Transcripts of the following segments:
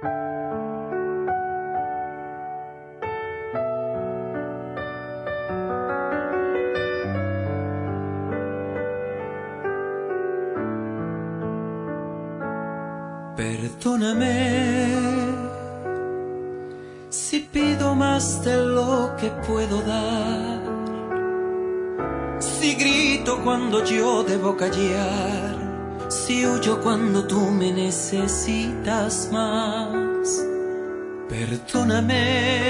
Perdóname si pido más de lo que puedo dar, si grito cuando yo debo callar, si huyo cuando tú me necesitas más. Perdóname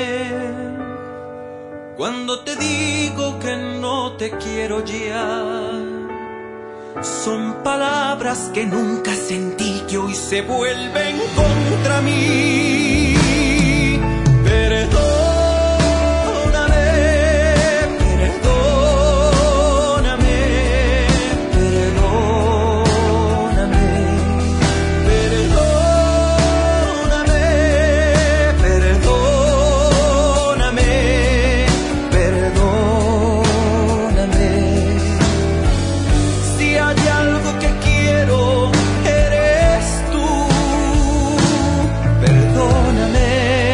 cuando te digo que no te quiero ya. Son palabras que nunca sentí, que hoy se vuelven contra mí. Perdóname, perdóname, perdóname, perdóname, perdóname, perdóname. Si hay algo que quiero, eres tú. Perdóname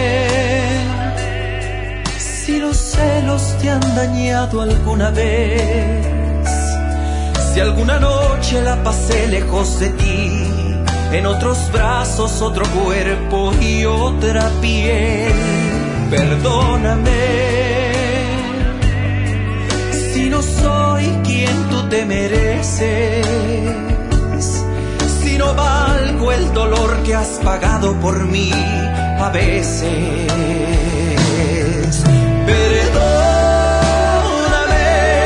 si los celos te han dañado alguna vez, si alguna noche la pasé lejos de ti, en otros brazos, otro cuerpo y otra piel. Perdóname si no soy quien tú te mereces, si no valgo el dolor que has pagado por mí a veces. Perdóname,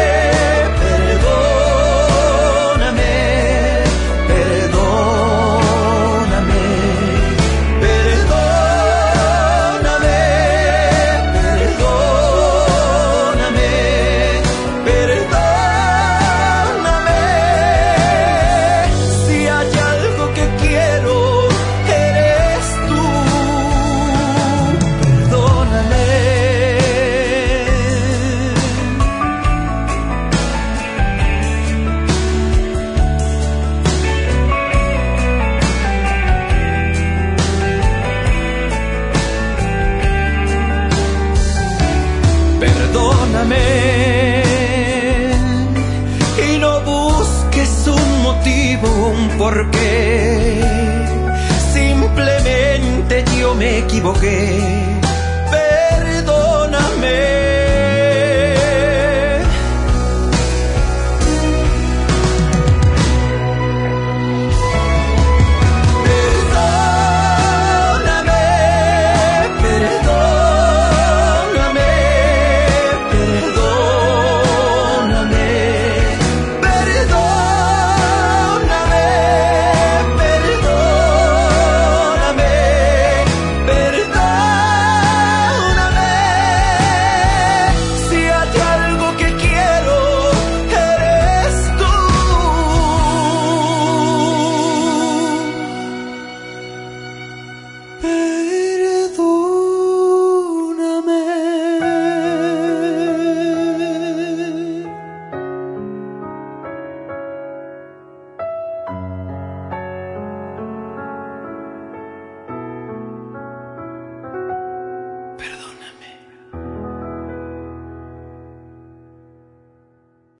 perdóname, perdóname, perdóname, perdóname, perdóname. Si hay algo que quiero, eres tú. Perdóname. Perdóname y no busques un motivo, un porqué. Simplemente yo me equivoqué.